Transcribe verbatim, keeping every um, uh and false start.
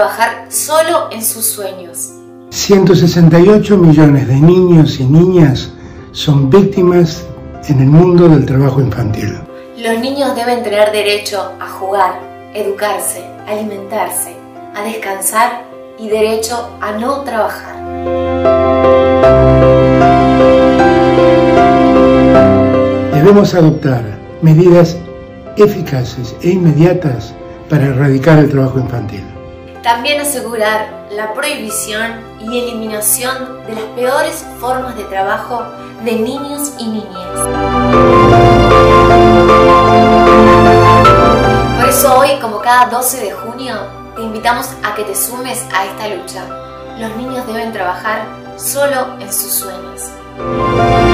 trabajar solo en sus sueños. ciento sesenta y ocho millones de niños y niñas son víctimas en el mundo del trabajo infantil. Los niños deben tener derecho a jugar, educarse, alimentarse, a descansar y derecho a no trabajar. Debemos adoptar medidas eficaces e inmediatas para erradicar el trabajo infantil. También asegurar la prohibición y eliminación de las peores formas de trabajo de niños y niñas. Por eso hoy, como cada doce de junio, te invitamos a que te sumes a esta lucha. Los niños deben trabajar solo en sus sueños.